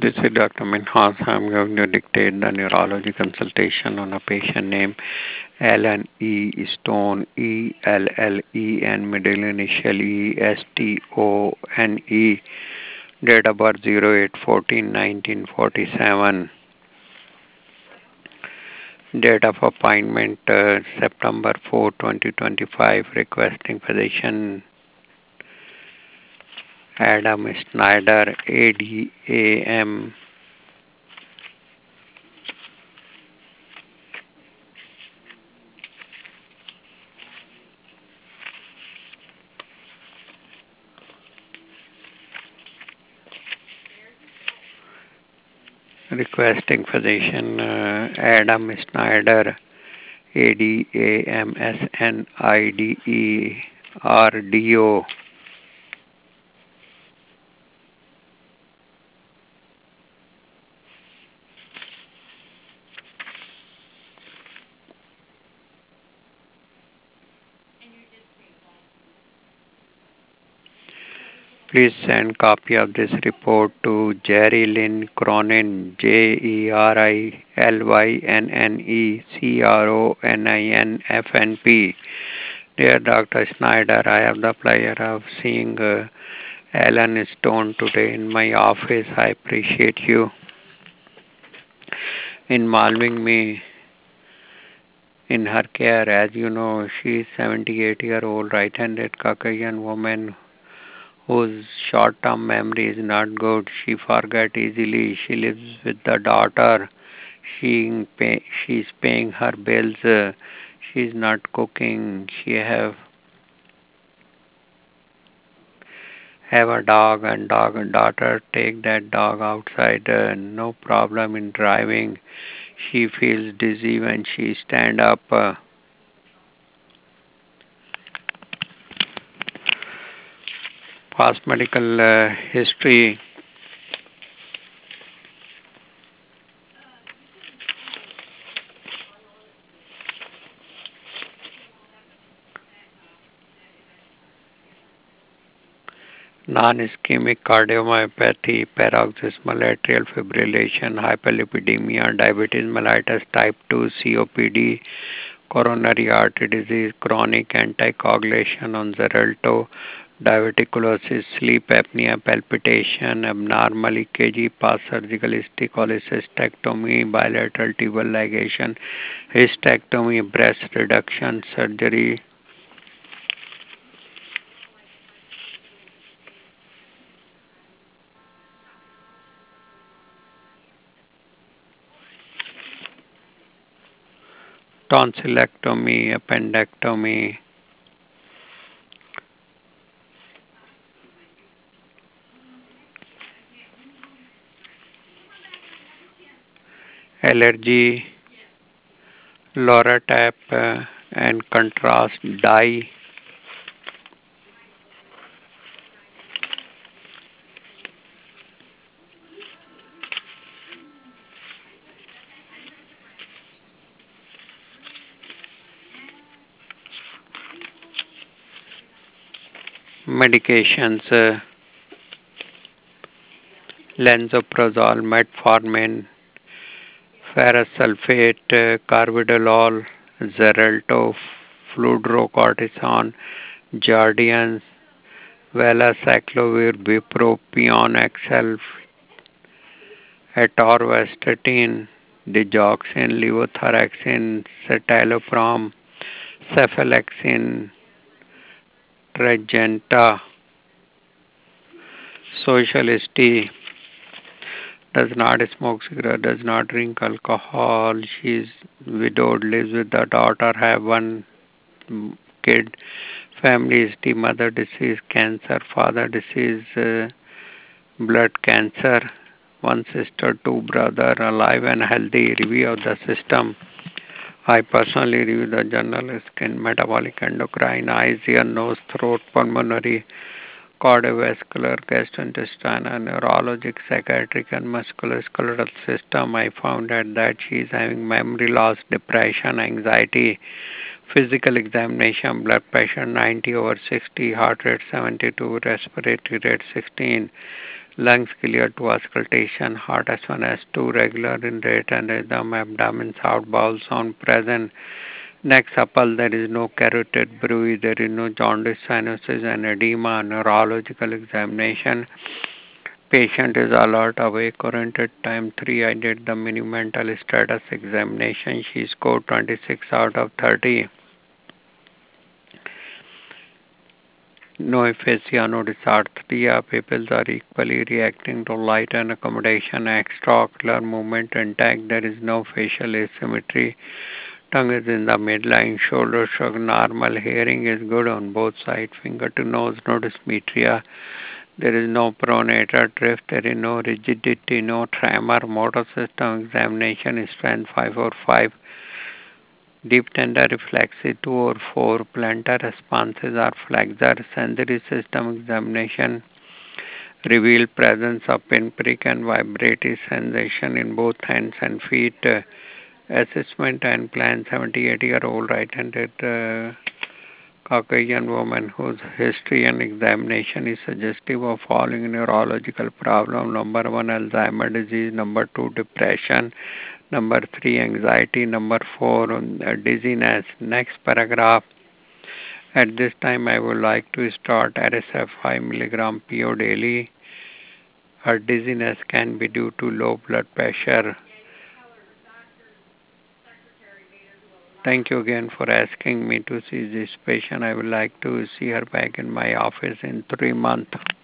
This is Dr. Minhas. I'm going to dictate the neurology consultation on a patient named Alan E. Stone, Ellen, middle initial E, Stone. Date of birth 08/14/1947. Date of appointment September 4, 2025. Requesting physician Adam Schneider, ADAM. Requesting physician Adam Schneider, ADAMSNIDERDO. Please send copy of this report to Jerry Lynn Cronin, JERILYNNECRONINFNP. Dear Dr. Schneider, I have the pleasure of seeing Alan Stone today in my office. I appreciate you involving me in her care. As you know, she is 78-year-old right-handed Caucasian woman whose short-term memory is not good. She forgets easily. She lives with the daughter. She's paying her bills. She's not cooking. She have a dog, and daughter take that dog outside. No problem in driving. She feels dizzy when she stand up. Past medical history. Non-ischemic cardiomyopathy, paroxysmal atrial fibrillation, hyperlipidemia, diabetes mellitus type 2, COPD, coronary artery disease, chronic anticoagulation on Xarelto, diverticulosis, sleep apnea, palpitation, abnormal EKG, post-surgical cholecystectomy, bilateral tubal ligation, hysterectomy, breast reduction surgery. Tonsillectomy, appendectomy, allergy, Loratap and contrast dye, medications, lansoprazole, metformin, ferrous sulfate, carvedilol, Xarelto, fludrocortisone, Jardiance, Valacyclovir, Bupropion, XL, atorvastatin, digoxin, levothyroxine, citalopram, cephalexin, Tradjenta. Socialist does not smoke cigarette, does not drink alcohol. She is widowed, lives with the daughter, have one kid. Family history, mother disease, cancer, father disease, blood cancer, one sister, two brother, alive and healthy. Review of the system. I personally review the general skin, metabolic, endocrine, eyes, ear, nose, throat, pulmonary, cardiovascular, gastrointestinal, neurologic, psychiatric, and musculoskeletal system. I found out that she is having memory loss, depression, anxiety, physical examination, blood pressure 90/60, heart rate 72, respiratory rate 16, Lungs clear to auscultation, heart S1, S2 regular in rate and rhythm, abdomen sound, bowel sound present. Next supple, there is no carotid bruit, there is no jaundice, sinuses and edema, neurological examination. Patient is alert, awake, current at time 3. I did the mini mental status examination. She scored 26 out of 30. No aphasia, no dysarthria. Pupils are equally reacting to light and accommodation. Extraocular movement intact. There is no facial asymmetry. Tongue is in the midline. Shoulder shrug normal. Hearing is good on both sides. Finger to nose, no dysmetria. There is no pronator drift. There is no rigidity, no tremor. Motor system examination strength 5 or 5. Deep tender reflexes 2 or 4. Plantar responses are flexor. Sensory system examination reveal presence of pinprick and vibratory sensation in both hands and feet. Assessment and plan 78-year-old right-handed Caucasian woman whose history and examination is suggestive of following neurological problem. Number 1, Alzheimer's disease. Number 2, depression. Number 3, anxiety. Number 4, dizziness. Next paragraph. At this time, I would like to start RSF 5 milligram PO daily. Her dizziness can be due to low blood pressure. Thank you again for asking me to see this patient. I would like to see her back in my office in 3 months.